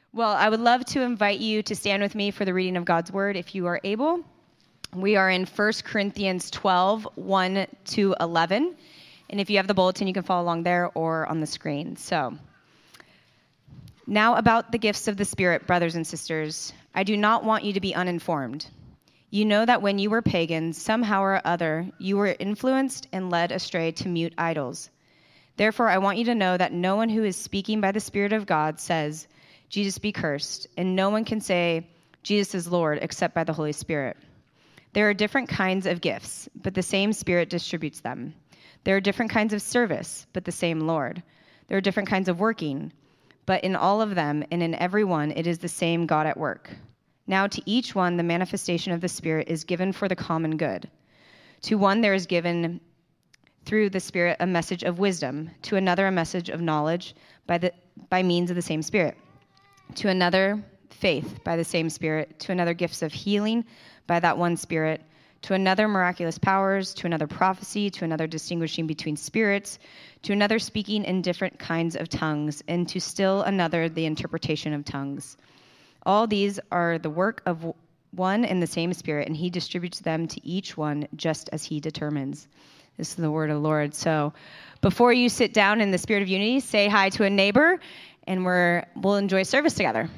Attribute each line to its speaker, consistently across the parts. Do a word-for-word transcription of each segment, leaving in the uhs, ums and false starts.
Speaker 1: Well, I would love to invite you to stand with me for the reading of God's Word if you are able. We are in First Corinthians twelve, one to eleven. And if you have the bulletin, you can follow along there or on the screen. So, now about the gifts of the Spirit, brothers and sisters. I do not want you to be uninformed. You know that when you were pagans, somehow or other, you were influenced and led astray to mute idols. Therefore, I want you to know that no one who is speaking by the Spirit of God says, Jesus be cursed, and no one can say, Jesus is Lord, except by the Holy Spirit. There are different kinds of gifts, but the same Spirit distributes them. There are different kinds of service, but the same Lord. There are different kinds of working, but in all of them and in every one, it is the same God at work. Now to each one, the manifestation of the Spirit is given for the common good. To one, there is given through the Spirit a message of wisdom, to another a message of knowledge by the by means of the same Spirit, to another faith by the same Spirit, to another gifts of healing by that one Spirit, to another miraculous powers, to another prophecy, to another distinguishing between spirits, to another speaking in different kinds of tongues, and to still another the interpretation of tongues. All these are the work of one and the same Spirit, and he distributes them to each one just as he determines. This is the word of the Lord. So before you sit down in the spirit of unity, say hi to a neighbor, and we're, we'll enjoy service together.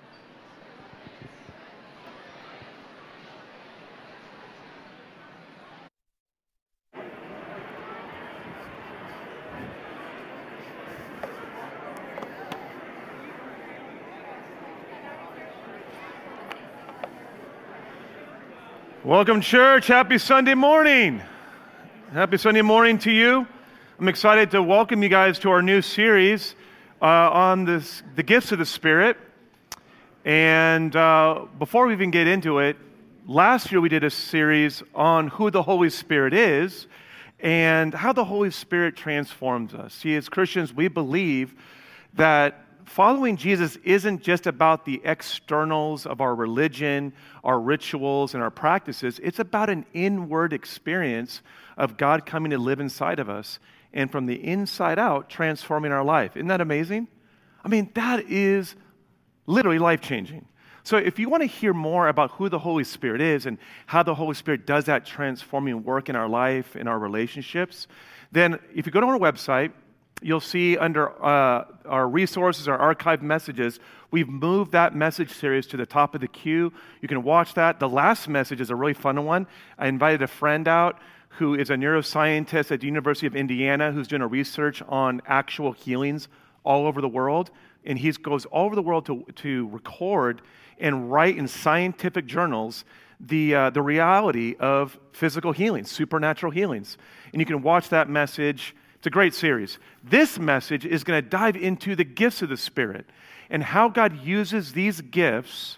Speaker 2: Welcome, church. Happy Sunday morning. Happy Sunday morning to you. I'm excited to welcome you guys to our new series uh, on this, the gifts of the Spirit. And uh, before we even get into it, last year we did a series on who the Holy Spirit is and how the Holy Spirit transforms us. See, as Christians, we believe that following Jesus isn't just about the externals of our religion, our rituals, and our practices. It's about an inward experience of God coming to live inside of us and from the inside out transforming our life. Isn't that amazing? I mean, that is literally life-changing. So if you want to hear more about who the Holy Spirit is and how the Holy Spirit does that transforming work in our life, in our relationships, then if you go to our website, you'll see under uh, our resources, our archived messages, we've moved that message series to the top of the queue. You can watch that. The last message is a really fun one. I invited a friend out who is a neuroscientist at the University of Indiana who's doing a research on actual healings all over the world. And he goes all over the world to, to record and write in scientific journals the, uh, the reality of physical healings, supernatural healings. And you can watch that message. It's a great series. This message is going to dive into the gifts of the Spirit and how God uses these gifts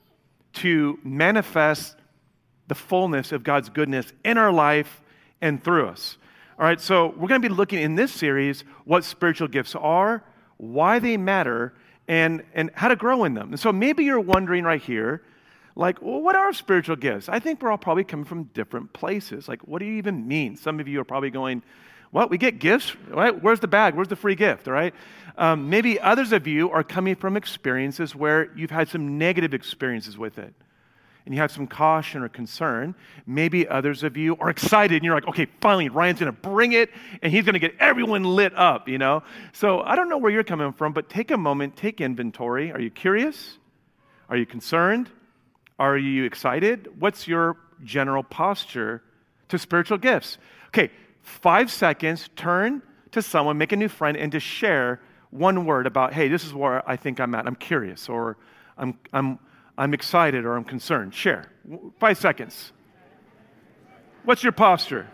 Speaker 2: to manifest the fullness of God's goodness in our life and through us. All right, so we're going to be looking in this series what spiritual gifts are, why they matter, and, and how to grow in them. And so maybe you're wondering right here, like, well, what are spiritual gifts? I think we're all probably coming from different places. Like, what do you even mean? Some of you are probably going, well, we get gifts, right? Where's the bag? Where's the free gift, all right? Um, maybe others of you are coming from experiences where you've had some negative experiences with it, and you have some caution or concern. Maybe others of you are excited, and you're like, okay, finally, Ryan's going to bring it, and he's going to get everyone lit up, you know? So I don't know where you're coming from, but take a moment, take inventory. Are you curious? Are you concerned? Are you excited? What's your general posture to spiritual gifts? Okay. Five seconds, turn to someone, make a new friend, and just share one word about, hey, this is where I think I'm at. I'm curious, or I'm I'm I'm excited, or I'm concerned. Share. Five seconds. What's your posture?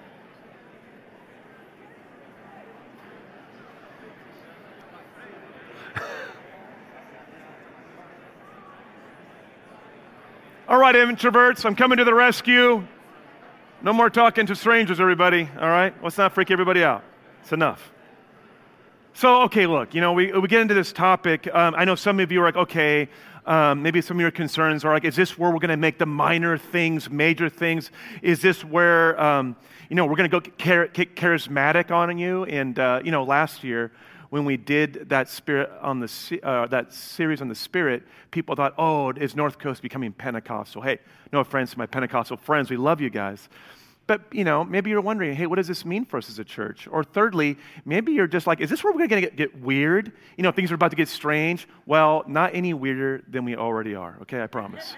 Speaker 2: All right, introverts, I'm coming to the rescue. No more talking to strangers, everybody, all right? Let's not freak everybody out. It's enough. So, okay, look, you know, we, we get into this topic. Um, I know some of you are like, okay, um, maybe some of your concerns are like, is this where we're going to make the minor things, major things? Is this where, um, you know, we're going to go char- charismatic on you? And, uh, you know, last year, when we did that spirit on the uh, that series on the Spirit, people thought, oh, is North Coast becoming Pentecostal? Hey, no offense to my Pentecostal friends. We love you guys. But, you know, maybe you're wondering, hey, what does this mean for us as a church? Or thirdly, maybe you're just like, is this where we're going to get weird? You know, things are about to get strange. Well, not any weirder than we already are, okay? I promise.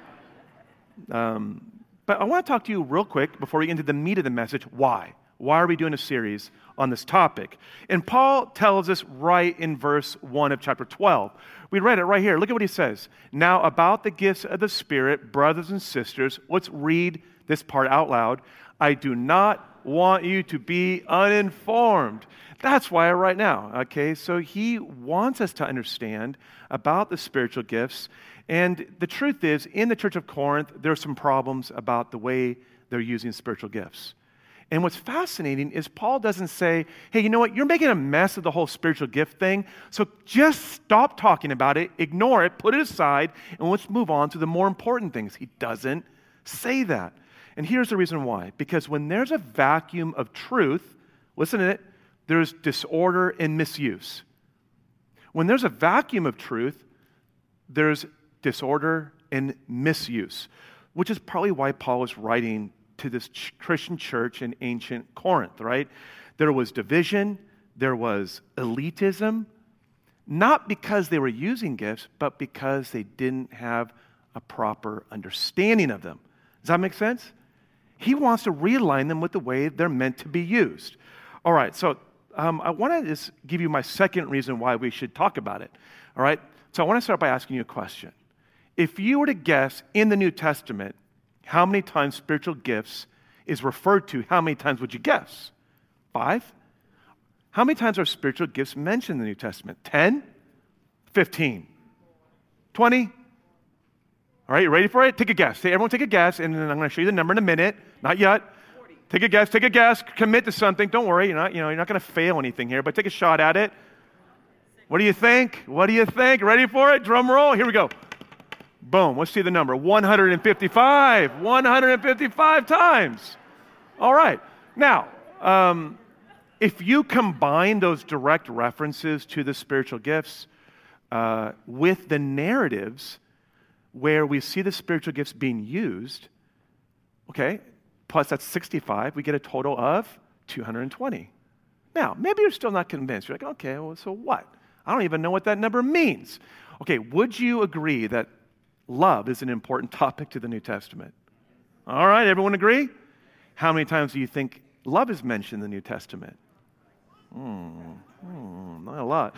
Speaker 2: um, but I want to talk to you real quick before we get into the meat of the message. Why? Why are we doing a series on this topic? And Paul tells us right in verse one of chapter twelve. We read it right here. Look at what he says. Now, about the gifts of the Spirit, brothers and sisters, let's read this part out loud. I do not want you to be uninformed. That's why I write now, okay? So he wants us to understand about the spiritual gifts. And the truth is, in the church of Corinth, there are some problems about the way they're using spiritual gifts. And what's fascinating is Paul doesn't say, hey, you know what, you're making a mess of the whole spiritual gift thing, so just stop talking about it, ignore it, put it aside, and let's move on to the more important things. He doesn't say that. And here's the reason why. Because when there's a vacuum of truth, listen to it, there's disorder and misuse. When there's a vacuum of truth, there's disorder and misuse, which is probably why Paul is writing to this Christian church in ancient Corinth, right? There was division, there was elitism, not because they were using gifts, but because they didn't have a proper understanding of them. Does that make sense? He wants to realign them with the way they're meant to be used. All right, so um, I want to just give you my second reason why we should talk about it. All right, so I want to start by asking you a question. If you were to guess in the New Testament how many times spiritual gifts is referred to, how many times would you guess? Five? How many times are spiritual gifts mentioned in the New Testament? Ten? Fifteen? Twenty? All right, you ready for it? Take a guess. Hey, everyone take a guess, and then I'm going to show you the number in a minute. Not yet. forty. Take a guess. Take a guess. Commit to something. Don't worry. You're not, you know, you're not going to fail anything here, but take a shot at it. What do you think? What do you think? Ready for it? Drum roll. Here we go. Boom. Let's see the number. one hundred fifty-five. one hundred fifty-five times. All right. Now, um, if you combine those direct references to the spiritual gifts uh, with the narratives where we see the spiritual gifts being used, okay, plus that's sixty-five, we get a total of two hundred twenty. Now, maybe you're still not convinced. You're like, okay, well, so what? I don't even know what that number means. Okay, would you agree that love is an important topic to the New Testament? All right, everyone agree? How many times do you think love is mentioned in the New Testament? Hmm, hmm, not a lot.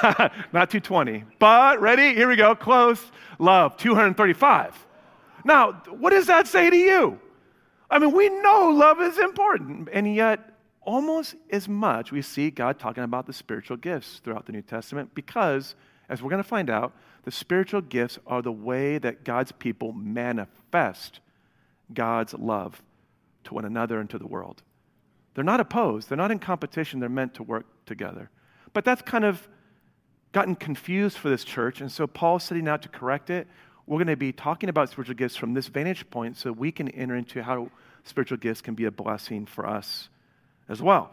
Speaker 2: Not two hundred twenty. But, ready? Here we go. Close. Love, two hundred thirty-five. Now, what does that say to you? I mean, we know love is important, and yet almost as much we see God talking about the spiritual gifts throughout the New Testament because, as we're going to find out, the spiritual gifts are the way that God's people manifest God's love to one another and to the world. They're not opposed. They're not in competition. They're meant to work together. But that's kind of gotten confused for this church, and so Paul's setting out to correct it. We're going to be talking about spiritual gifts from this vantage point so we can enter into how spiritual gifts can be a blessing for us as well.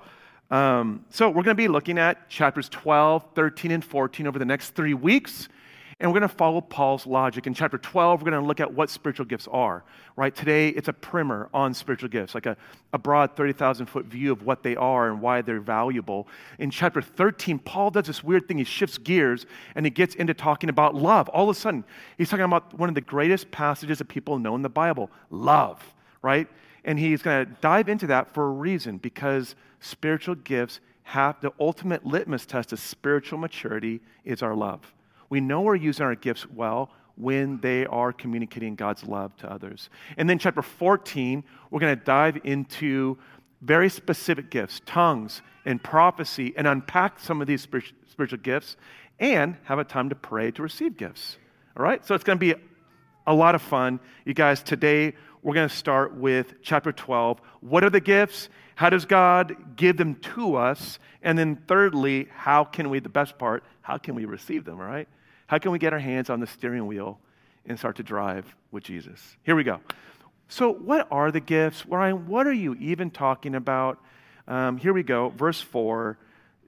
Speaker 2: Um, so we're going to be looking at chapters twelve, thirteen, and fourteen over the next three weeks. And we're going to follow Paul's logic. In chapter twelve, we're going to look at what spiritual gifts are. Right? Today, it's a primer on spiritual gifts, like a, a broad thirty thousand foot view of what they are and why they're valuable. In chapter thirteen, Paul does this weird thing. He shifts gears, and he gets into talking about love. All of a sudden, he's talking about one of the greatest passages that people know in the Bible, love. Right? And he's going to dive into that for a reason, because spiritual gifts have the ultimate litmus test of spiritual maturity is our love. We know we're using our gifts well when they are communicating God's love to others. And then chapter fourteen, we're going to dive into very specific gifts, tongues and prophecy, and unpack some of these spiritual gifts and have a time to pray to receive gifts. All right? So it's going to be a lot of fun. You guys, today we're going to start with chapter twelve. What are the gifts? How does God give them to us? And then thirdly, how can we, the best part, how can we receive them, all right? How can we get our hands on the steering wheel and start to drive with Jesus? Here we go. So what are the gifts? Ryan, what are you even talking about? Um, here we go, verse four.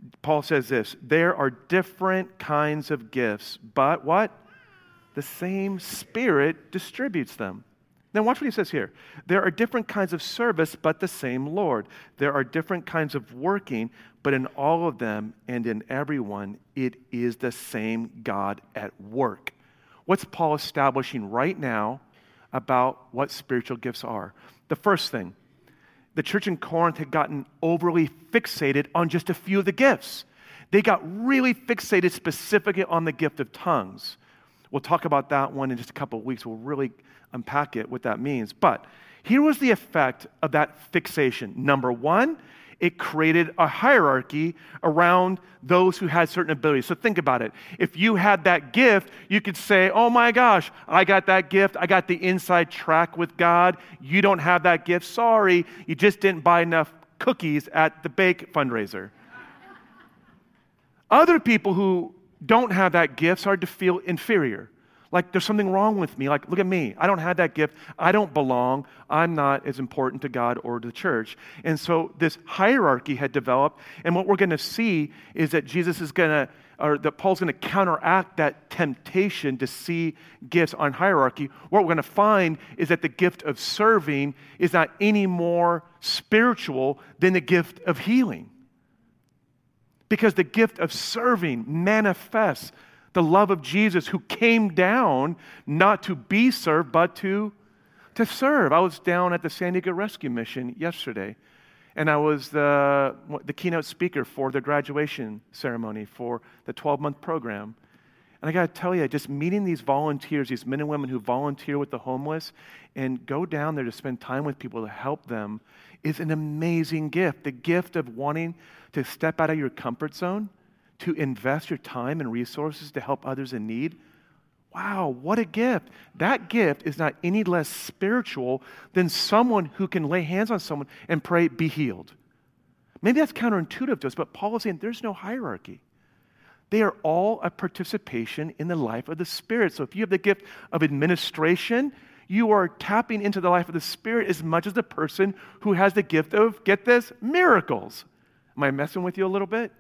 Speaker 2: Paul says this, there are different kinds of gifts, but what? The same Spirit distributes them. Now watch what he says here. There are different kinds of service, but the same Lord. There are different kinds of working, but in all of them and in everyone, it is the same God at work. What's Paul establishing right now about what spiritual gifts are? The first thing, the church in Corinth had gotten overly fixated on just a few of the gifts. They got really fixated specifically on the gift of tongues. We'll talk about that one in just a couple of weeks. We'll really unpack it, what that means. But here was the effect of that fixation. Number one, it created a hierarchy around those who had certain abilities. So think about it. If you had that gift, you could say, oh my gosh, I got that gift. I got the inside track with God. You don't have that gift. Sorry, you just didn't buy enough cookies at the bake fundraiser. Other people who don't have that gift start to feel inferior. Like there's something wrong with me. Like, look at me. I don't have that gift. I don't belong. I'm not as important to God or to the church. And so this hierarchy had developed. And what we're going to see is that Jesus is going to, or that Paul's going to counteract that temptation to see gifts on hierarchy. What we're going to find is that the gift of serving is not any more spiritual than the gift of healing. Because the gift of serving manifests the love of Jesus, who came down not to be served, but to, to serve. I was down at the San Diego Rescue Mission yesterday, and I was the, the keynote speaker for the graduation ceremony for the twelve-month program. And I got to tell you, just meeting these volunteers, these men and women who volunteer with the homeless and go down there to spend time with people to help them is an amazing gift. The gift of wanting to step out of your comfort zone, to invest your time and resources to help others in need. Wow, what a gift. That gift is not any less spiritual than someone who can lay hands on someone and pray, be healed. Maybe that's counterintuitive to us, but Paul is saying there's no hierarchy. They are all a participation in the life of the Spirit. So if you have the gift of administration, you are tapping into the life of the Spirit as much as the person who has the gift of, get this, miracles. Am I messing with you a little bit?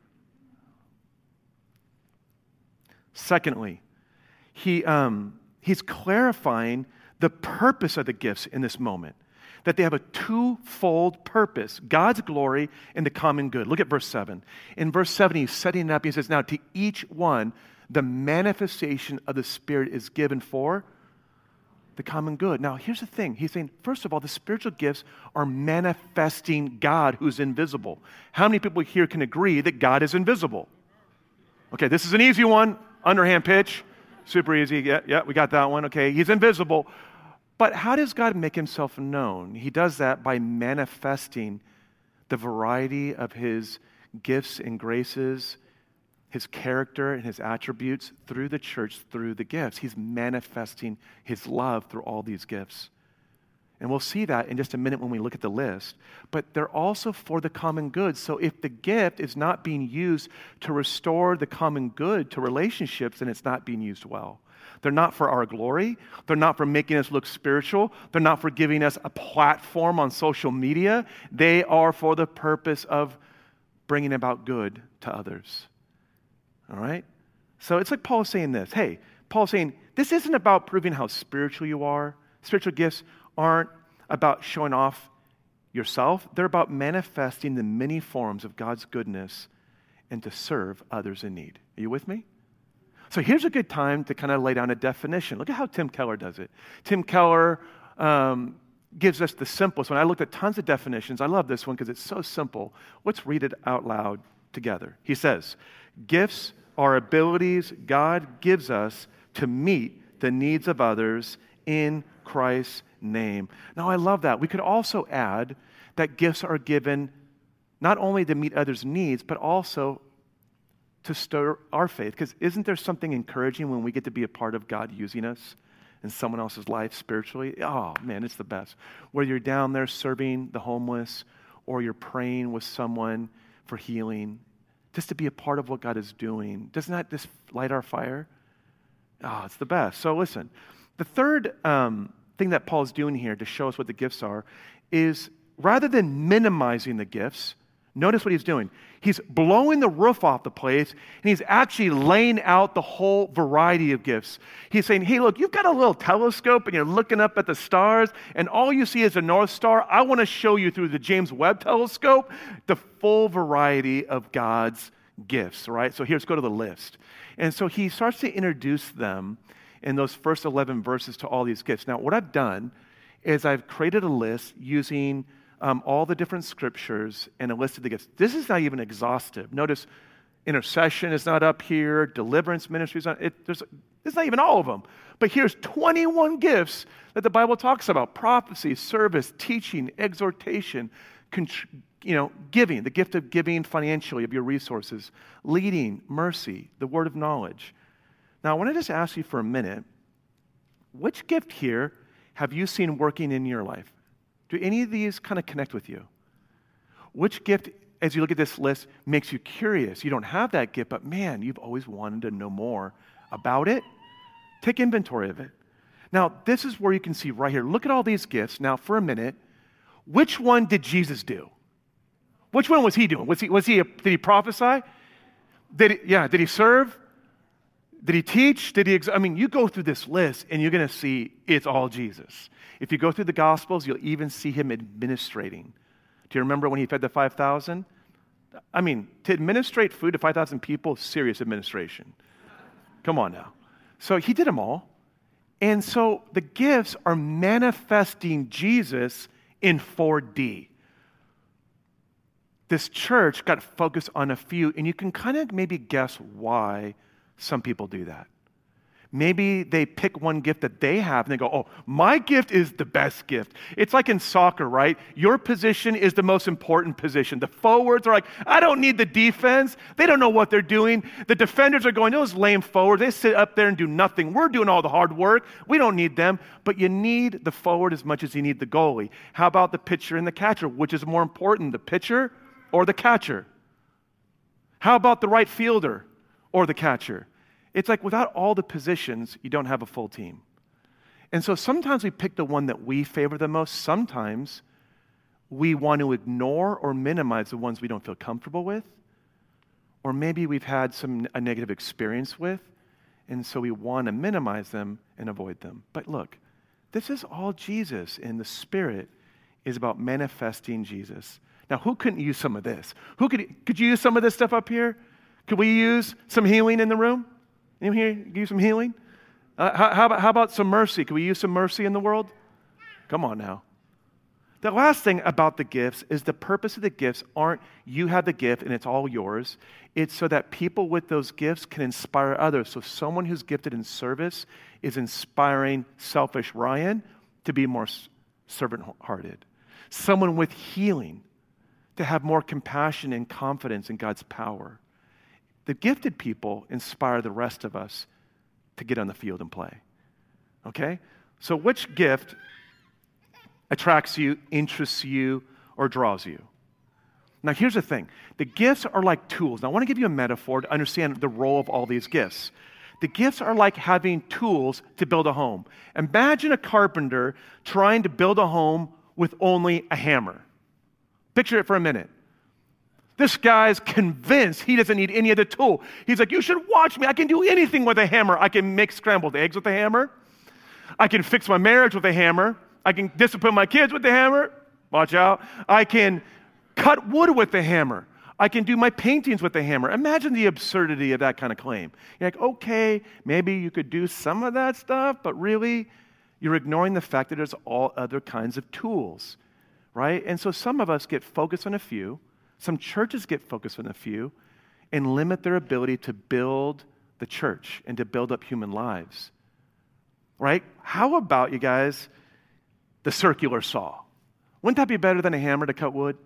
Speaker 2: Secondly, he, um, he's clarifying the purpose of the gifts in this moment, that they have a twofold purpose, God's glory and the common good. Look at verse seven. In verse seven, he's setting it up. He says, now to each one, the manifestation of the Spirit is given for the common good. Now, here's the thing. He's saying, first of all, the spiritual gifts are manifesting God who's invisible. How many people here can agree that God is invisible? Okay, this is an easy one. Underhand pitch, super easy. Yeah, yeah, we got that one. Okay, he's invisible. But how does God make himself known? He does that by manifesting the variety of his gifts and graces, his character and his attributes through the church, through the gifts. He's manifesting his love through all these gifts. And we'll see that in just a minute when we look at the list. But they're also for the common good. So if the gift is not being used to restore the common good to relationships, then it's not being used well. They're not for our glory. They're not for making us look spiritual. They're not for giving us a platform on social media. They are for the purpose of bringing about good to others. All right? So it's like Paul is saying this. Hey, Paul is saying, this isn't about proving how spiritual you are. Spiritual gifts aren't about showing off yourself. They're about manifesting the many forms of God's goodness and to serve others in need. Are you with me? So here's a good time to kind of lay down a definition. Look at how Tim Keller does it. Tim Keller um, gives us the simplest one. I looked at tons of definitions. I love this one because it's so simple. Let's read it out loud together. He says, gifts are abilities God gives us to meet the needs of others in Christ's name. Now, I love that. We could also add that gifts are given not only to meet others' needs, but also to stir our faith. Because isn't there something encouraging when we get to be a part of God using us in someone else's life spiritually? Oh, man, it's the best. Whether you're down there serving the homeless or you're praying with someone for healing, just to be a part of what God is doing, doesn't that just light our fire? Oh, it's the best. So listen, the third um, thing that Paul's doing here to show us what the gifts are is rather than minimizing the gifts, Notice what he's doing. He's blowing the roof off the place, and he's actually laying out the whole variety of gifts. He's saying, hey, look, you've got a little telescope, and you're looking up at the stars, and all you see is a North Star. I want to show you through the James Webb telescope the full variety of God's gifts, right? So here's go to the list. And so he starts to introduce them in those first eleven verses to all these gifts. Now, what I've done is I've created a list using Um, all the different scriptures and a list of the gifts. This is not even exhaustive. Notice intercession is not up here. Deliverance ministry is not. It, there's, it's not even all of them. But here's twenty-one gifts that the Bible talks about: prophecy, service, teaching, exhortation, contr- you know, giving, the gift of giving financially of your resources, leading, mercy, the word of knowledge. Now, I want to just ask you for a minute, which gift here have you seen working in your life? Do any of these kind of connect with you? Which gift, as you look at this list, makes you curious? You don't have that gift, but man, you've always wanted to know more about it. Take inventory of it. Now, this is where you can see right here. Look at all these gifts. Now, for a minute, which one did Jesus do? Which one was he doing? Was he, was he a, did he prophesy? Did he, yeah, did he serve? Did he teach? Did he, ex- I mean, you go through this list and you're going to see it's all Jesus. If you go through the Gospels, you'll even see him administrating. Do you remember when he fed the five thousand? I mean, to administrate food to five thousand people, serious administration. Come on now. So he did them all. And so the gifts are manifesting Jesus in four D. This church got focused on a few, and you can kind of maybe guess why some people do that. Maybe they pick one gift that they have and they go, oh, my gift is the best gift. It's like in soccer, right? Your position is the most important position. The forwards are like, I don't need the defense. They don't know what they're doing. The defenders are going, those lame forwards, they sit up there and do nothing. We're doing all the hard work. We don't need them. But you need the forward as much as you need the goalie. How about the pitcher and the catcher? Which is more important, the pitcher or the catcher? How about the right fielder or the catcher? It's like without all the positions, you don't have a full team. And so sometimes we pick the one that we favor the most. Sometimes we want to ignore or minimize the ones we don't feel comfortable with. Or maybe we've had some a negative experience with, and so we want to minimize them and avoid them. But look, this is all Jesus, and the Spirit is about manifesting Jesus. Now, who couldn't use some of this? Who could, could you use some of this stuff up here? Could we use some healing in the room? Anyone here use some healing? Uh, how, how, about, how about some mercy? Can we use some mercy in the world? Come on now. The last thing about the gifts is the purpose of the gifts aren't you have the gift and it's all yours. It's so that people with those gifts can inspire others. So someone who's gifted in service is inspiring selfish Ryan to be more servant-hearted. Someone with healing to have more compassion and confidence in God's power. The gifted people inspire the rest of us to get on the field and play. Okay? So which gift attracts you, interests you, or draws you? Now here's the thing. The gifts are like tools. Now I want to give you a metaphor to understand the role of all these gifts. The gifts are like having tools to build a home. Imagine a carpenter trying to build a home with only a hammer. Picture it for a minute. This guy's convinced he doesn't need any other tool. He's like, you should watch me. I can do anything with a hammer. I can make scrambled eggs with a hammer. I can fix my marriage with a hammer. I can discipline my kids with the hammer. Watch out. I can cut wood with the hammer. I can do my paintings with the hammer. Imagine the absurdity of that kind of claim. You're like, okay, maybe you could do some of that stuff, but really, you're ignoring the fact that there's all other kinds of tools, right? And so some of us get focused on a few. Some churches get focused on a few and limit their ability to build the church and to build up human lives, right? How about, you guys, the circular saw? Wouldn't that be better than a hammer to cut wood?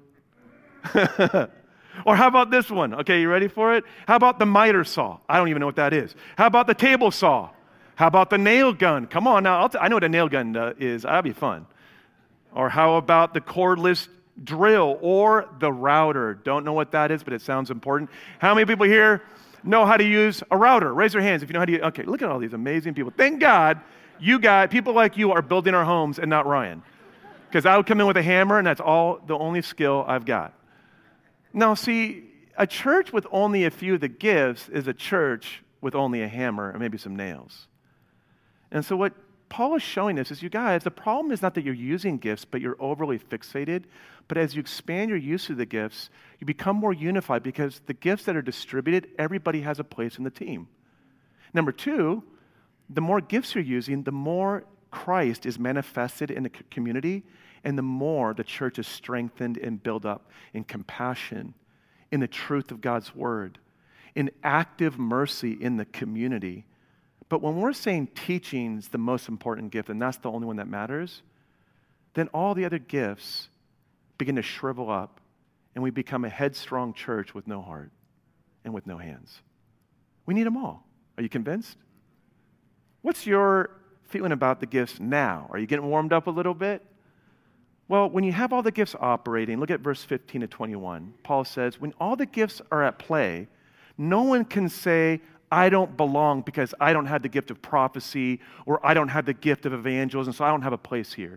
Speaker 2: Or how about this one? Okay, you ready for it? How about the miter saw? I don't even know what that is. How about the table saw? How about the nail gun? Come on now, I'll t- I know what a nail gun uh, is. That'd be fun. Or how about the cordless drill or the router? Don't know what that is, but it sounds important. How many people here know how to use a router? Raise your hands if you know how to use. Okay, look at all these amazing people. Thank God you got people like you are building our homes and not Ryan. Because I would come in with a hammer and that's all the only skill I've got. Now, see, a church with only a few of the gifts is a church with only a hammer and maybe some nails. And so what Paul is showing us is, you guys, the problem is not that you're using gifts, but you're overly fixated. But as you expand your use of the gifts, you become more unified, because the gifts that are distributed, everybody has a place in the team. Number two, the more gifts you're using, the more Christ is manifested in the community, and the more the church is strengthened and built up in compassion, in the truth of God's word, in active mercy in the community. But when we're saying teaching's the most important gift, and that's the only one that matters, then all the other gifts begin to shrivel up, and we become a headstrong church with no heart and with no hands. We need them all. Are you convinced? What's your feeling about the gifts now? Are you getting warmed up a little bit? Well, when you have all the gifts operating, look at verse fifteen to twenty-one. Paul says, when all the gifts are at play, no one can say, I don't belong because I don't have the gift of prophecy, or I don't have the gift of evangelism, so I don't have a place here.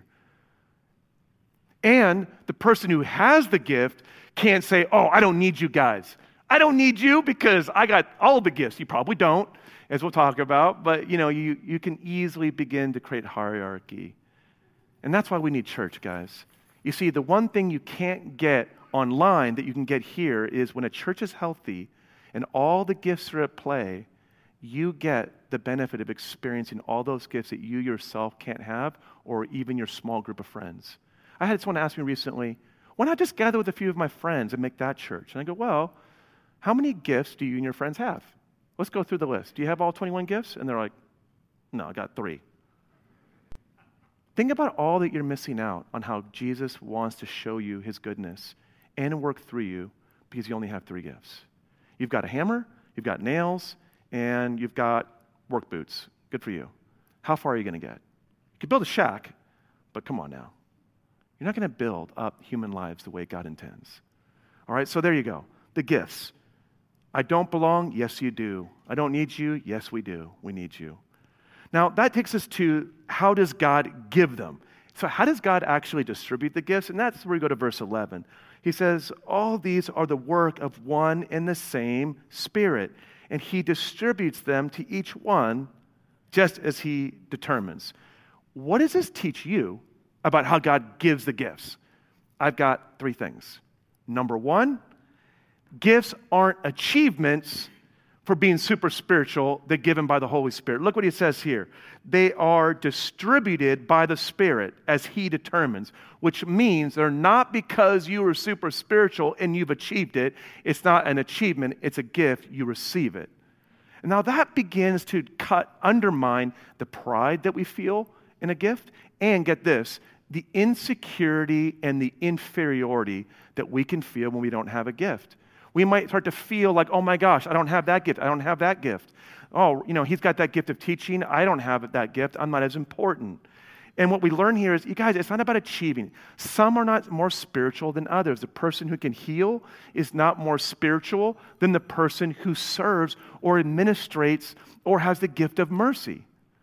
Speaker 2: And the person who has the gift can't say, oh, I don't need you guys. I don't need you because I got all the gifts. You probably don't, as we'll talk about, but you know, you, you can easily begin to create hierarchy. And that's why we need church, guys. You see, the one thing you can't get online that you can get here is when a church is healthy and all the gifts are at play, you get the benefit of experiencing all those gifts that you yourself can't have, or even your small group of friends. I had someone ask me recently, why not just gather with a few of my friends and make that church? And I go, well, how many gifts do you and your friends have? Let's go through the list. Do you have all twenty-one gifts? And they're like, no, I got three. Think about all that you're missing out on how Jesus wants to show you his goodness and work through you, because you only have three gifts. You've got a hammer, you've got nails, and you've got work boots. Good for you. How far are you going to get? You could build a shack, but come on now. You're not going to build up human lives the way God intends. All right, so there you go. The gifts. I don't belong? Yes, you do. I don't need you? Yes, we do. We need you. Now, that takes us to, how does God give them? So how does God actually distribute the gifts? And that's where we go to verse eleven. He says, all these are the work of one and the same Spirit, and he distributes them to each one just as he determines. What does this teach you about how God gives the gifts? I've got three things. Number one, gifts aren't achievements for being super spiritual. They're given by the Holy Spirit. Look what he says here. They are distributed by the Spirit as he determines, which means they're not because you are super spiritual and you've achieved it. It's not an achievement. It's a gift. You receive it. And now that begins to cut, undermine the pride that we feel in a gift, and get this, the insecurity and the inferiority that we can feel when we don't have a gift. We might start to feel like, oh my gosh, I don't have that gift. I don't have that gift. Oh, you know, he's got that gift of teaching. I don't have that gift. I'm not as important. And what we learn here is, you guys, it's not about achieving. Some are not more spiritual than others. The person who can heal is not more spiritual than the person who serves or administrates or has the gift of mercy.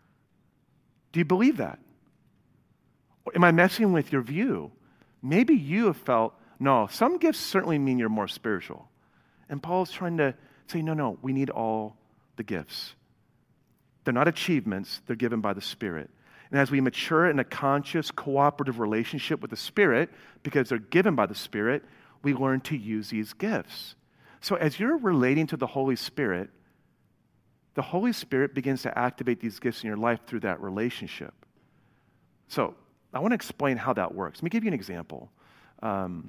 Speaker 2: Do you believe that? Am I messing with your view? Maybe you have felt, no, some gifts certainly mean you're more spiritual. And Paul's trying to say, no, no, we need all the gifts. They're not achievements, they're given by the Spirit. And as we mature in a conscious, cooperative relationship with the Spirit, because they're given by the Spirit, we learn to use these gifts. So as you're relating to the Holy Spirit, the Holy Spirit begins to activate these gifts in your life through that relationship. So I want to explain how that works. Let me give you an example. Um,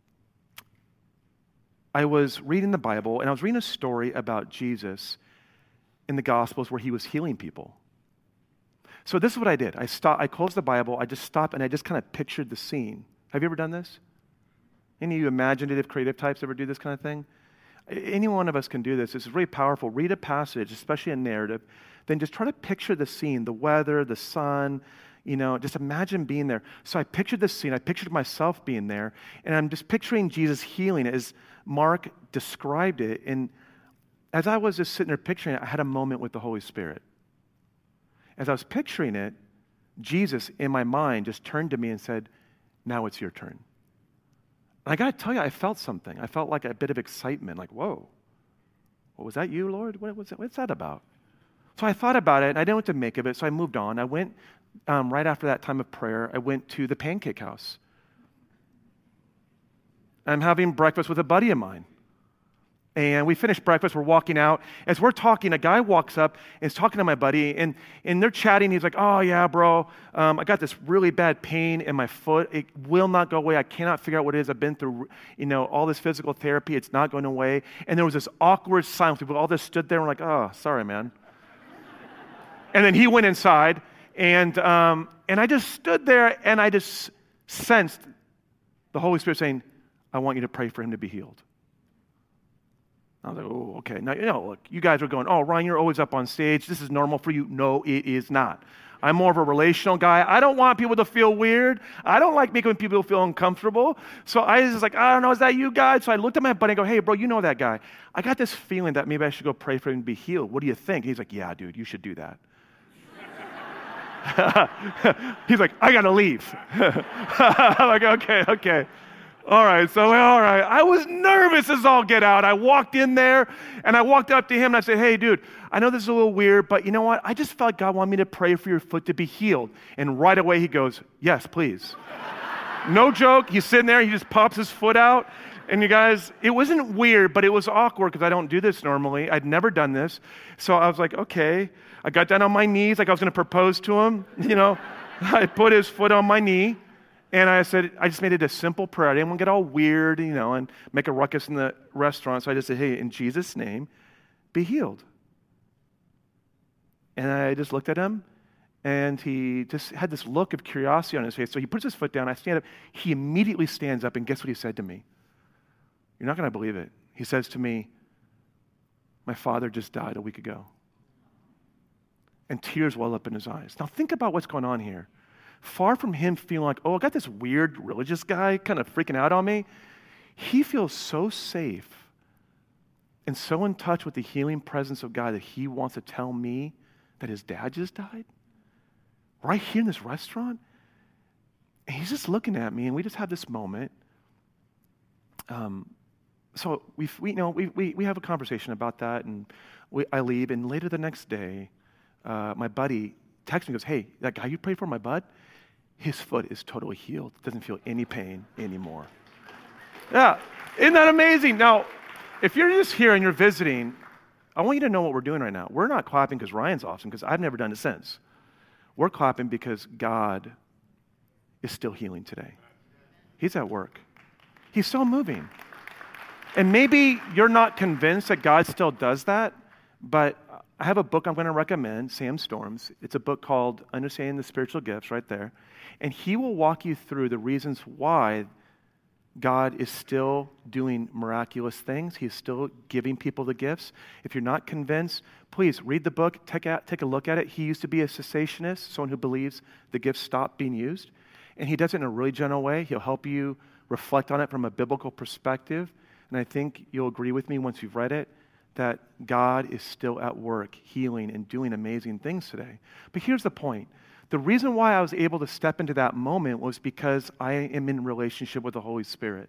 Speaker 2: I was reading the Bible, and I was reading a story about Jesus in the Gospels where he was healing people. So this is what I did. I stopped, I closed the Bible, I just stopped, and I just kind of pictured the scene. Have you ever done this? Any of you imaginative, creative types ever do this kind of thing? Any one of us can do this. This is really powerful. Read a passage, especially a narrative, then just try to picture the scene, the weather, the sun, you know, just imagine being there. So I pictured the scene. I pictured myself being there, and I'm just picturing Jesus healing as Mark described it. And as I was just sitting there picturing it, I had a moment with the Holy Spirit. As I was picturing it, Jesus, in my mind, just turned to me and said, now it's your turn. I got to tell you, I felt something. I felt like a bit of excitement, like, whoa, what was that you, Lord? What was that? What's that about? So I thought about it, and I didn't know what to make of it, so I moved on. I went, um, right after that time of prayer, I went to the Pancake House. I'm having breakfast with a buddy of mine. And we finished breakfast, we're walking out. As we're talking, a guy walks up and is talking to my buddy, and, and they're chatting. He's like, oh, yeah, bro, um, I got this really bad pain in my foot. It will not go away. I cannot figure out what it is. I've been through, you know, all this physical therapy. It's not going away. And there was this awkward silence. We all just stood there and were like, oh, sorry, man. And then he went inside, and um, and I just stood there, and I just sensed the Holy Spirit saying, I want you to pray for him to be healed. I was like, oh, okay. Now, you know, look, you guys are going, oh, Ryan, you're always up on stage. This is normal for you. No, it is not. I'm more of a relational guy. I don't want people to feel weird. I don't like making people feel uncomfortable. So I was just like, I don't know, is that you guys? So I looked at my buddy and go, hey, bro, you know that guy. I got this feeling that maybe I should go pray for him to be healed. What do you think? He's like, yeah, dude, you should do that. He's like, I got to leave. I'm like, okay, okay. All right, so all right. I was nervous as all get out. I walked in there, and I walked up to him, and I said, hey, dude, I know this is a little weird, but you know what? I just felt like God wanted me to pray for your foot to be healed. And right away he goes, yes, please. No joke. He's sitting there. He just pops his foot out. And you guys, it wasn't weird, but it was awkward because I don't do this normally. I'd never done this. So I was like, okay. I got down on my knees like I was going to propose to him. You know, I put his foot on my knee. And I said, I just made it a simple prayer. I didn't want to get all weird, you know, and make a ruckus in the restaurant. So I just said, hey, in Jesus' name, be healed. And I just looked at him, and he just had this look of curiosity on his face. So he puts his foot down. I stand up. He immediately stands up, and guess what he said to me? You're not going to believe it. He says to me, my father just died a week ago. And tears well up in his eyes. Now think about what's going on here. Far from him feeling like, oh, I got this weird religious guy kind of freaking out on me, he feels so safe and so in touch with the healing presence of God that he wants to tell me that his dad just died right here in this restaurant. And he's just looking at me, and we just have this moment. Um, so we, we, you know, we, we, we have a conversation about that, and we, I leave, and later the next day, uh, my buddy texts me and goes, hey, that guy you prayed for, my bud, his foot is totally healed. Doesn't feel any pain anymore. Yeah, isn't that amazing? Now, if you're just here and you're visiting, I want you to know what we're doing right now. We're not clapping because Ryan's awesome, because I've never done it since. We're clapping because God is still healing today. He's at work. He's still moving. And maybe you're not convinced that God still does that, but I have a book I'm going to recommend, Sam Storms. It's a book called Understanding the Spiritual Gifts, right there. And he will walk you through the reasons why God is still doing miraculous things. He's still giving people the gifts. If you're not convinced, please read the book, take a, take a look at it. He used to be a cessationist, someone who believes the gifts stopped being used. And he does it in a really gentle way. He'll help you reflect on it from a biblical perspective. And I think you'll agree with me once you've read it, that God is still at work, healing and doing amazing things today. But here's the point. The reason why I was able to step into that moment was because I am in relationship with the Holy Spirit.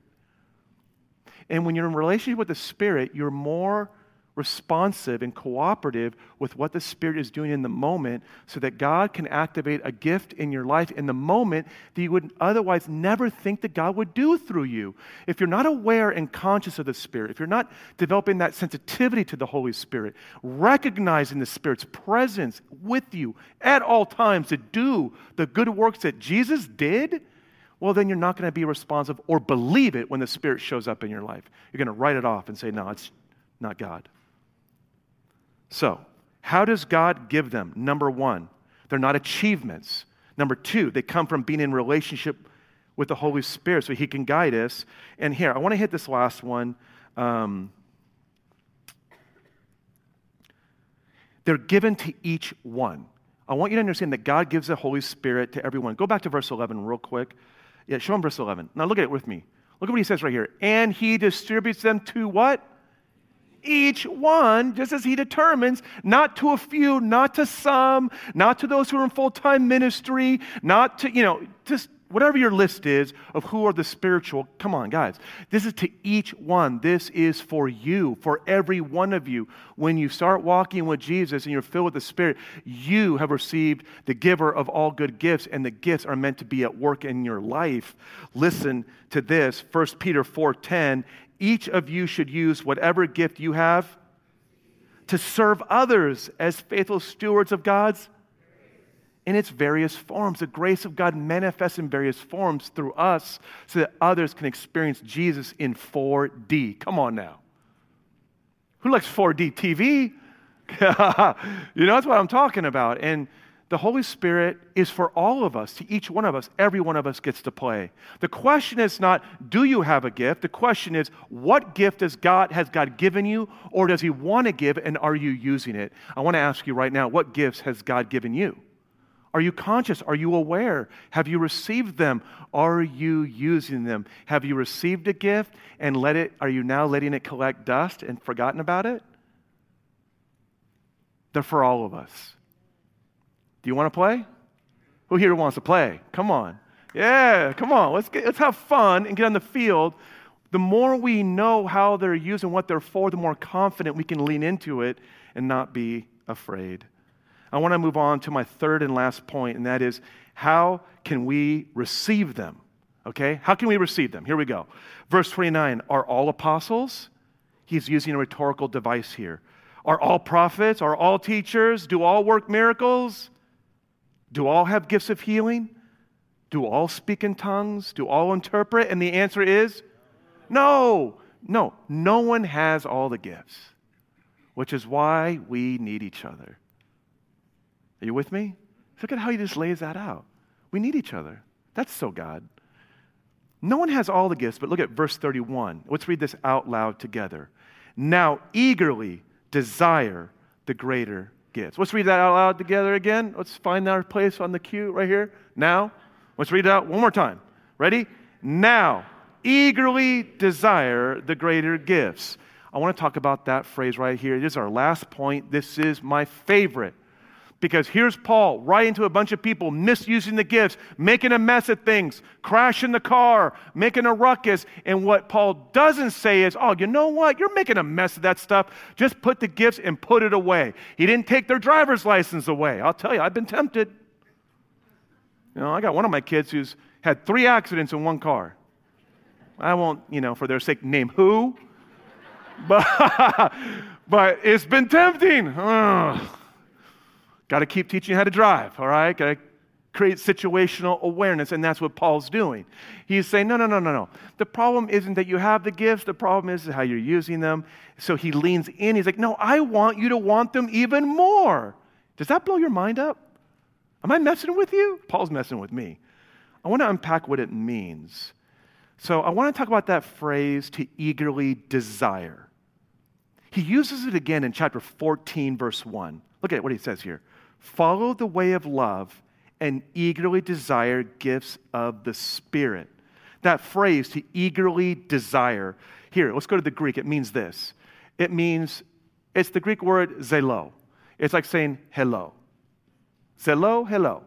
Speaker 2: And when you're in relationship with the Spirit, you're more responsive and cooperative with what the Spirit is doing in the moment so that God can activate a gift in your life in the moment that you would otherwise never think that God would do through you. If you're not aware and conscious of the Spirit, if you're not developing that sensitivity to the Holy Spirit, recognizing the Spirit's presence with you at all times to do the good works that Jesus did, well, then you're not going to be responsive or believe it when the Spirit shows up in your life. You're going to write it off and say, no, it's not God. So, how does God give them? Number one, they're not achievements. Number two, they come from being in relationship with the Holy Spirit so He can guide us. And here, I want to hit this last one. Um, they're given to each one. I want you to understand that God gives the Holy Spirit to everyone. Go back to verse eleven real quick. Yeah, show them verse eleven. Now look at it with me. Look at what He says right here. And He distributes them to what? Each one, just as He determines, not to a few, not to some, not to those who are in full-time ministry, not to, you know, just whatever your list is of who are the spiritual, come on, guys. This is to each one. This is for you, for every one of you. When you start walking with Jesus and you're filled with the Spirit, you have received the giver of all good gifts, and the gifts are meant to be at work in your life. Listen to this, First Peter four ten. Each of you should use whatever gift you have to serve others as faithful stewards of God's in its various forms. The grace of God manifests in various forms through us so that others can experience Jesus in four D. Come on now. Who likes four D T V? You know, that's what I'm talking about. And the Holy Spirit is for all of us, to each one of us. Every one of us gets to play. The question is not, do you have a gift? The question is, what gift has God, has God given you, or does He want to give, and are you using it? I want to ask you right now, what gifts has God given you? Are you conscious? Are you aware? Have you received them? Are you using them? Have you received a gift and let it, are you now letting it collect dust and forgotten about it? They're for all of us. Do you want to play? Who here wants to play? Come on. Yeah, come on. Let's get, let's have fun and get on the field. The more we know how they're used and what they're for, the more confident we can lean into it and not be afraid. I want to move on to my third and last point, and that is, how can we receive them? Okay? How can we receive them? Here we go. Verse twenty-nine, are all apostles? He's using a rhetorical device here. Are all prophets? Are all teachers? Do all work miracles? Do all have gifts of healing? Do all speak in tongues? Do all interpret? And the answer is no. No. No one has all the gifts, which is why we need each other. Are you with me? Look at how he just lays that out. We need each other. That's so God. No one has all the gifts, but look at verse thirty-one. Let's read this out loud together. Now eagerly desire the greater gifts. Let's read that out loud together again. Let's find our place on the cue right here. Now, let's read it out one more time. Ready? Now, eagerly desire the greater gifts. I want to talk about that phrase right here. This is our last point. This is my favorite. Because here's Paul writing to a bunch of people misusing the gifts, making a mess of things, crashing the car, making a ruckus. And what Paul doesn't say is, oh, you know what? You're making a mess of that stuff. Just put the gifts and put it away. He didn't take their driver's license away. I'll tell you, I've been tempted. You know, I got one of my kids who's had three accidents in one car. I won't, you know, for their sake, name who. But, but it's been tempting. Ugh. Got to keep teaching you how to drive, all right? Got to create situational awareness, and that's what Paul's doing. He's saying, no, no, no, no, no. The problem isn't that you have the gifts. The problem is how you're using them. So he leans in. He's like, no, I want you to want them even more. Does that blow your mind up? Am I messing with you? Paul's messing with me. I want to unpack what it means. So I want to talk about that phrase, to eagerly desire. He uses it again in chapter fourteen, verse one. Look at what he says here. Follow the way of love and eagerly desire gifts of the Spirit. That phrase, to eagerly desire. Here, let's go to the Greek. It means this. It means, it's the Greek word zelo. It's like saying hello. Zelo, hello.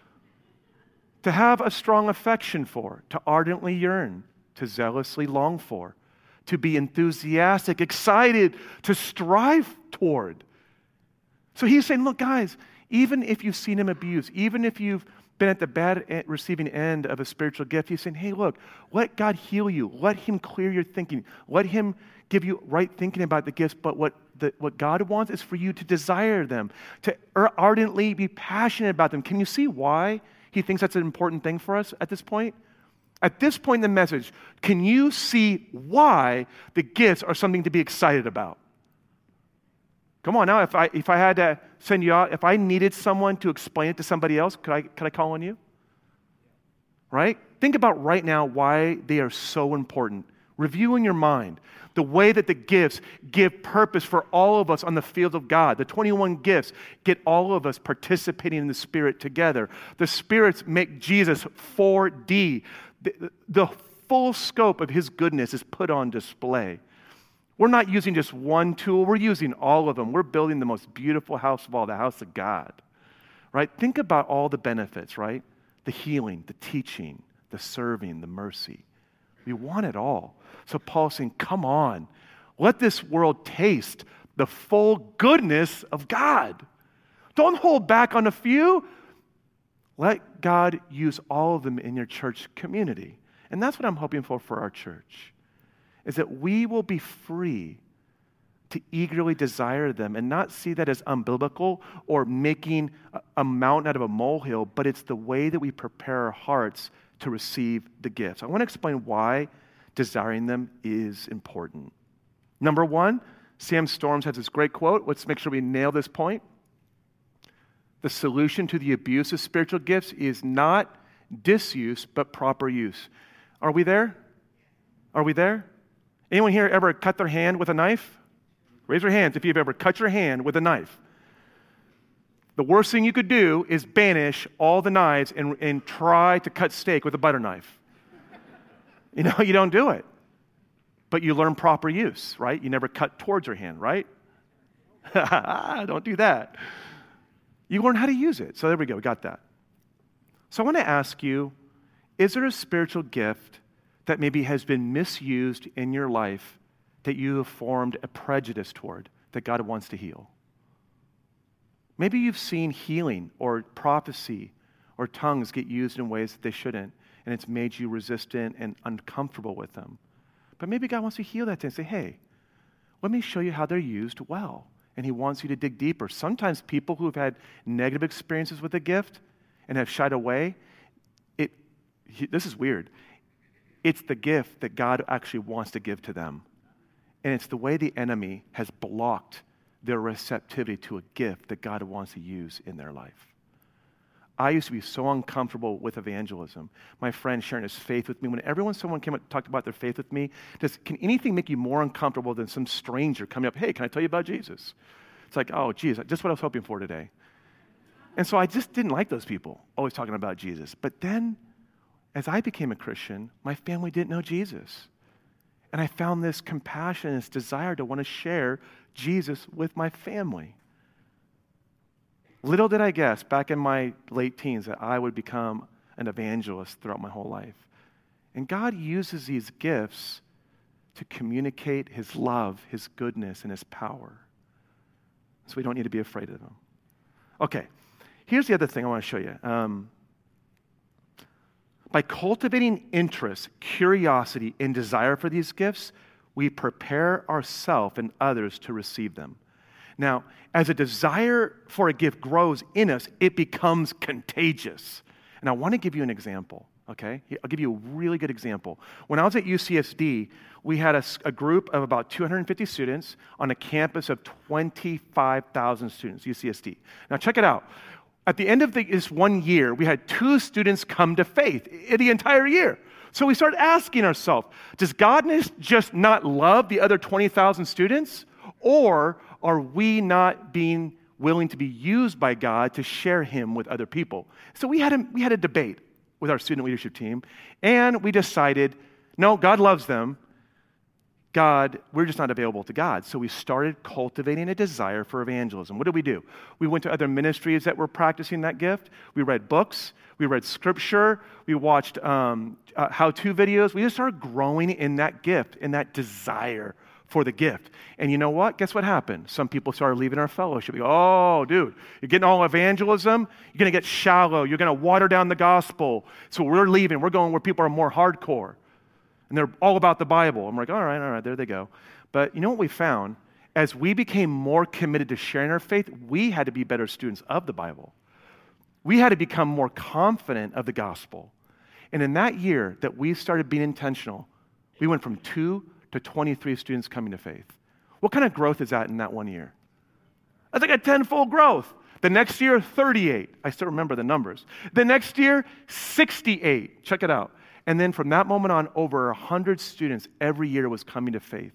Speaker 2: To have a strong affection for, to ardently yearn, to zealously long for, to be enthusiastic, excited, to strive toward. So he's saying, look, guys, even if you've seen him abused, even if you've been at the bad receiving end of a spiritual gift, he's saying, hey, look, let God heal you. Let him clear your thinking. Let him give you right thinking about the gifts. But what, the, what God wants is for you to desire them, to ardently be passionate about them. Can you see why he thinks that's an important thing for us at this point? At this point in the message, can you see why the gifts are something to be excited about? Come on now, if I if I had to send you out, if I needed someone to explain it to somebody else, could I could I call on you? Right? Think about right now why they are so important. Review in your mind the way that the gifts give purpose for all of us on the field of God. The twenty-one gifts get all of us participating in the Spirit together. The spirits make Jesus four D. The, the full scope of his goodness is put on display. We're not using just one tool. We're using all of them. We're building the most beautiful house of all, the house of God. Right? Think about all the benefits, right? The healing, the teaching, the serving, the mercy. We want it all. So Paul's saying, come on, let this world taste the full goodness of God. Don't hold back on a few. Let God use all of them in your church community. And that's what I'm hoping for for our church, is that we will be free to eagerly desire them and not see that as unbiblical or making a mountain out of a molehill, but it's the way that we prepare our hearts to receive the gifts. I want to explain why desiring them is important. Number one, Sam Storms has this great quote. Let's make sure we nail this point. The solution to the abuse of spiritual gifts is not disuse, but proper use. Are we there? Are we there? Anyone here ever cut their hand with a knife? Raise your hands if you've ever cut your hand with a knife. The worst thing you could do is banish all the knives and, and try to cut steak with a butter knife. You know, you don't do it. But you learn proper use, right? You never cut towards your hand, right? Don't do that. You learn how to use it. So there we go, we got that. So I want to ask you, is there a spiritual gift that maybe has been misused in your life that you have formed a prejudice toward that God wants to heal? Maybe you've seen healing or prophecy or tongues get used in ways that they shouldn't, and it's made you resistant and uncomfortable with them. But maybe God wants to heal that thing and say, hey, let me show you how they're used well. And he wants you to dig deeper. Sometimes people who have had negative experiences with a gift and have shied away, it, he, this is weird. It's the gift that God actually wants to give to them. And it's the way the enemy has blocked their receptivity to a gift that God wants to use in their life. I used to be so uncomfortable with evangelism. My friend sharing his faith with me. Whenever when someone came and talked about their faith with me, does, can anything make you more uncomfortable than some stranger coming up, hey, can I tell you about Jesus? It's like, oh, geez, just what I was hoping for today. And so I just didn't like those people always talking about Jesus. But then, as I became a Christian, my family didn't know Jesus. And I found this compassion, this desire to want to share Jesus with my family. Little did I guess back in my late teens that I would become an evangelist throughout my whole life. And God uses these gifts to communicate his love, his goodness, and his power. So we don't need to be afraid of them. Okay, here's the other thing I want to show you. Um, by cultivating interest, curiosity, and desire for these gifts, we prepare ourselves and others to receive them. Now, as a desire for a gift grows in us, it becomes contagious. And I want to give you an example, okay? I'll give you a really good example. When I was at U C S D, we had a, a group of about two hundred fifty students on a campus of twenty-five thousand students, U C S D. Now, check it out. At the end of the, this one year, we had two students come to faith in the entire year. So we started asking ourselves, does God just not love the other twenty thousand students? Or are we not being willing to be used by God to share him with other people? So we had a, we had a debate with our student leadership team, and we decided, no, God loves them. God, we're just not available to God. So we started cultivating a desire for evangelism. What did we do? We went to other ministries that were practicing that gift. We read books. We read scripture. We watched um, uh, how-to videos. We just started growing in that gift, in that desire for the gift. And you know what? Guess what happened? Some people started leaving our fellowship. They go, oh, dude, you're getting all evangelism? You're going to get shallow. You're going to water down the gospel. So we're leaving. We're going where people are more hardcore. And they're all about the Bible. I'm like, all right, all right, there they go. But you know what we found? As we became more committed to sharing our faith, we had to be better students of the Bible. We had to become more confident of the gospel. And in that year that we started being intentional, we went from two to twenty-three students coming to faith. What kind of growth is that in that one year? That's like a tenfold growth. The next year, thirty-eight. I still remember the numbers. The next year, sixty-eight. Check it out. And then from that moment on, over one hundred students every year was coming to faith.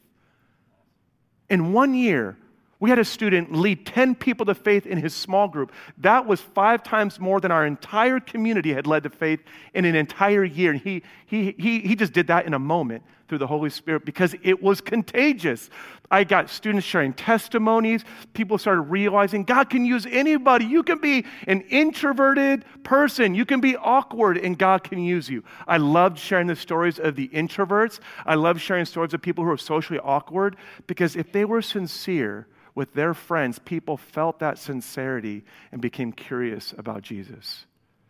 Speaker 2: In one year, we had a student lead ten people to faith in his small group. That was five times more than our entire community had led to faith in an entire year. And he, he, he, he just did that in a moment. through the Holy Spirit because it was contagious. I got students sharing testimonies. People started realizing God can use anybody. You can be an introverted person. You can be awkward, and God can use you. I loved sharing the stories of the introverts. I love sharing stories of people who are socially awkward because if they were sincere with their friends, people felt that sincerity and became curious about Jesus.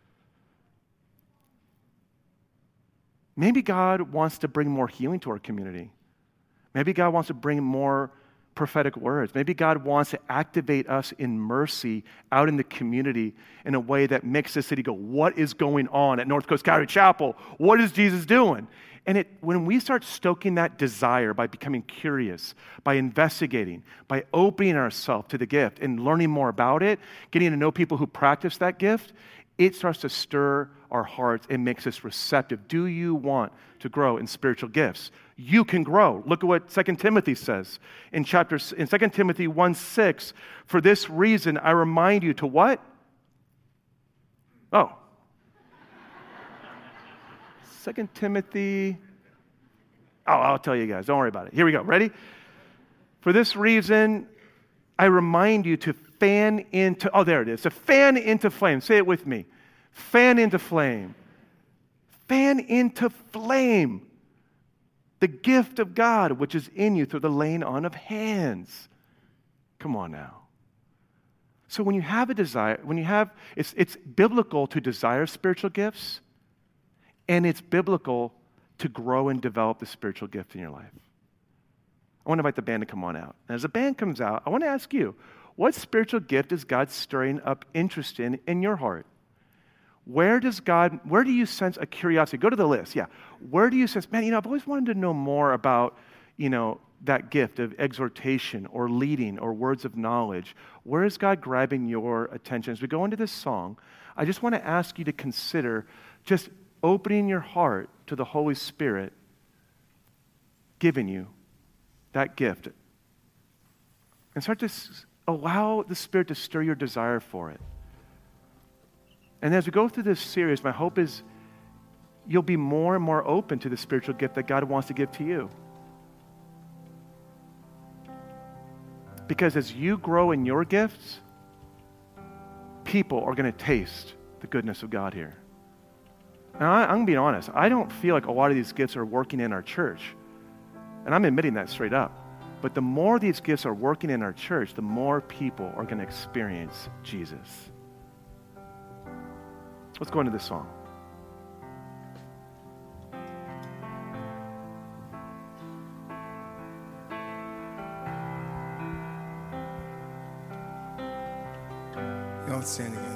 Speaker 2: Maybe God wants to bring more healing to our community. Maybe God wants to bring more prophetic words. Maybe God wants to activate us in mercy out in the community in a way that makes the city go, what is going on at North Coast Calvary Chapel? What is Jesus doing? And it, when we start stoking that desire by becoming curious, by investigating, by opening ourselves to the gift and learning more about it, getting to know people who practice that gift, it starts to stir our hearts and makes us receptive. Do you want to grow in spiritual gifts? You can grow. Look at what Second Timothy says in chapter in Second Timothy one six. For this reason, I remind you to what? Oh. Second Timothy. Oh, I'll tell you guys. Don't worry about it. Here we go. Ready? For this reason, I remind you to fan into, oh, there it is. To fan into flame. Say it with me. Fan into flame. Fan into flame the gift of God which is in you through the laying on of hands. Come on now. So when you have a desire, when you have, it's, it's biblical to desire spiritual gifts, and it's biblical to grow and develop the spiritual gift in your life. I want to invite the band to come on out. And as the band comes out, I want to ask you, what spiritual gift is God stirring up interest in in your heart? Where does God, where do you sense a curiosity? Go to the list, yeah. Where do you sense, man, you know, I've always wanted to know more about, you know, that gift of exhortation or leading or words of knowledge. Where is God grabbing your attention? As we go into this song, I just want to ask you to consider just opening your heart to the Holy Spirit giving you that gift. And start to s- allow the Spirit to stir your desire for it. And as we go through this series, my hope is you'll be more and more open to the spiritual gift that God wants to give to you. Because as you grow in your gifts, people are going to taste the goodness of God here. And I, I'm being honest, I don't feel like a lot of these gifts are working in our church. And I'm admitting that straight up. But the more these gifts are working in our church, the more people are going to experience Jesus. Let's go into this song.
Speaker 3: Y'all stand together.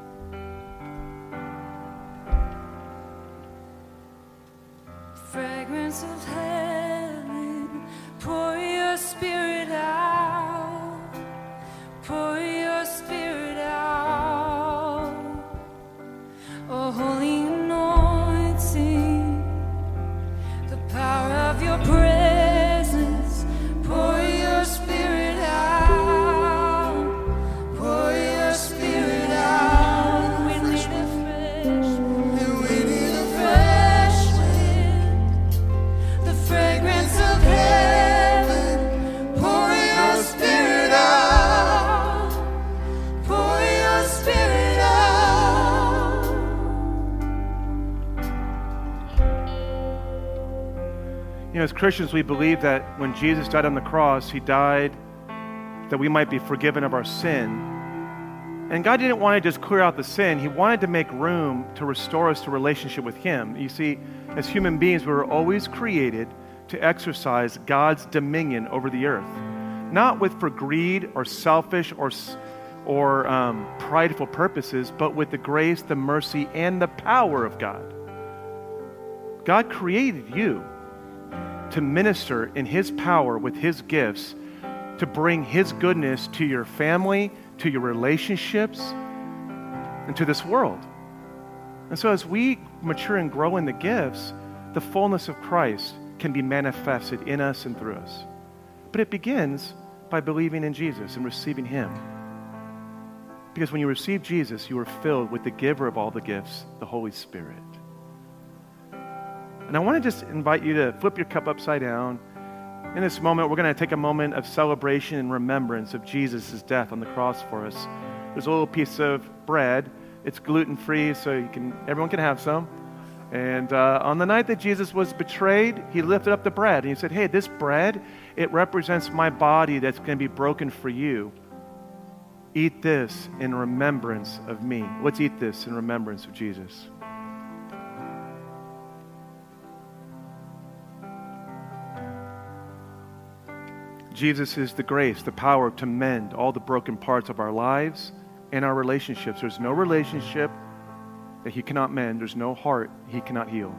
Speaker 4: Fragrance of heaven, pour your spirit out, pour your spirit out. Oh, holy anointing, the power of your presence, pour your spirit out, pour your spirit out. We need a fresh, we need a fresh wind, the fragrance of heaven, pour your spirit out, pour your spirit out.
Speaker 2: You know, as Christians, we believe that when Jesus died on the cross, he died that we might be forgiven of our sin. And God didn't want to just clear out the sin. He wanted to make room to restore us to relationship with him. You see, as human beings, we were always created to exercise God's dominion over the earth. Not with for greed or selfish or, or um, prideful purposes, but with the grace, the mercy, and the power of God. God created you to minister in his power with his gifts, to bring his goodness to your family, to your relationships, and to this world. And so as we mature and grow in the gifts, the fullness of Christ can be manifested in us and through us. But it begins by believing in Jesus and receiving him. Because when you receive Jesus, you are filled with the giver of all the gifts, the Holy Spirit. And I want to just invite you to flip your cup upside down. In this moment, we're going to take a moment of celebration and remembrance of Jesus' death on the cross for us. There's a little piece of bread. It's gluten-free, so you can everyone can have some. And uh, on the night that Jesus was betrayed, he lifted up the bread, and he said, hey, this bread, it represents my body that's going to be broken for you. Eat this in remembrance of me. Let's eat this in remembrance of Jesus. Jesus is the grace, the power to mend all the broken parts of our lives and our relationships. There's no relationship that he cannot mend. There's no heart he cannot heal.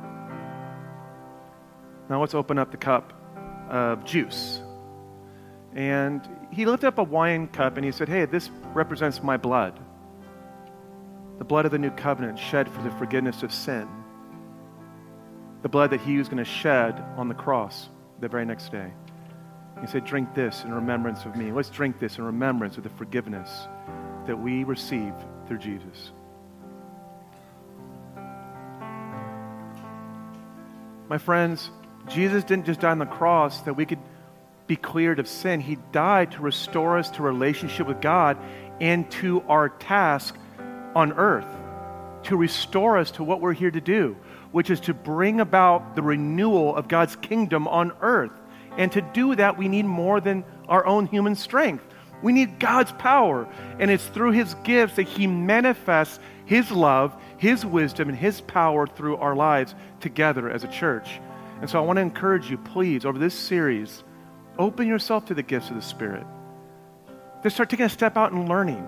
Speaker 2: Now let's open up the cup of juice. And he lifted up a wine cup and he said, hey, this represents my blood. The blood of the new covenant shed for the forgiveness of sin. The blood that he was going to shed on the cross the very next day. He said, drink this in remembrance of me. Let's drink this in remembrance of the forgiveness that we receive through Jesus. My friends, Jesus didn't just die on the cross that we could be cleared of sin. He died to restore us to relationship with God and to our task on earth, to restore us to what we're here to do, which is to bring about the renewal of God's kingdom on earth. And to do that, we need more than our own human strength. We need God's power. And it's through his gifts that he manifests his love, his wisdom, and his power through our lives together as a church. And so I want to encourage you, please, over this series, open yourself to the gifts of the Spirit. Just start taking a step out and learning.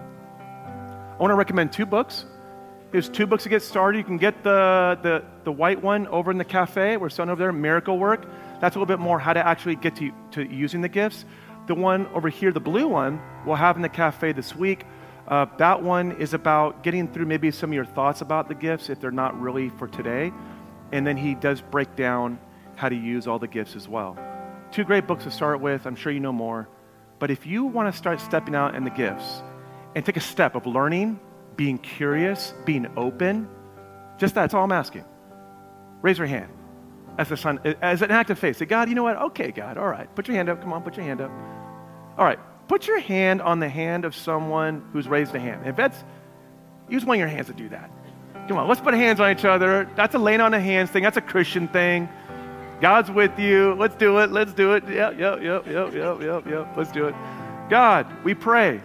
Speaker 2: I want to recommend two books. There's two books to get started. You can get the, the, the white one over in the cafe. We're selling over there, Miracle Work. That's a little bit more how to actually get to, to using the gifts. The one over here, the blue one, we'll have in the cafe this week. Uh, that one is about getting through maybe some of your thoughts about the gifts if they're not really for today. And then he does break down how to use all the gifts as well. Two great books to start with. I'm sure you know more. But if you want to start stepping out in the gifts and take a step of learning, being curious, being open, just that's all I'm asking. Raise your hand. As a son, as an act of faith, say, God, you know what? Okay, God, all right. Put your hand up. Come on, put your hand up. All right. Put your hand on the hand of someone who's raised a hand. If that's, use one of your hands to do that. Come on, let's put hands on each other. That's a laying on the hands thing. That's a Christian thing. God's with you. Let's do it. Let's do it. Yep, yep, yep, yep, yep, yep, yep. Let's do it. God, we pray.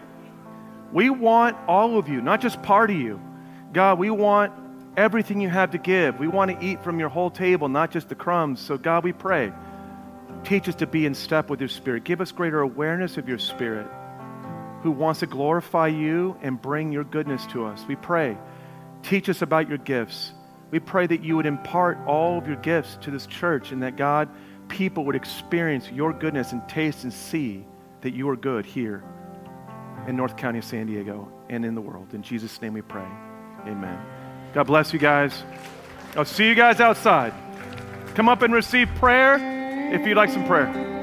Speaker 2: We want all of you, not just part of you. God, we want everything you have to give. We want to eat from your whole table, not just the crumbs. So God, we pray. Teach us to be in step with your Spirit. Give us greater awareness of your Spirit who wants to glorify you and bring your goodness to us. We pray. Teach us about your gifts. We pray that you would impart all of your gifts to this church and that, God, people would experience your goodness and taste and see that you are good here in North County of San Diego and in the world. In Jesus' name we pray. Amen. God bless you guys. I'll see you guys outside. Come up and receive prayer if you'd like some prayer.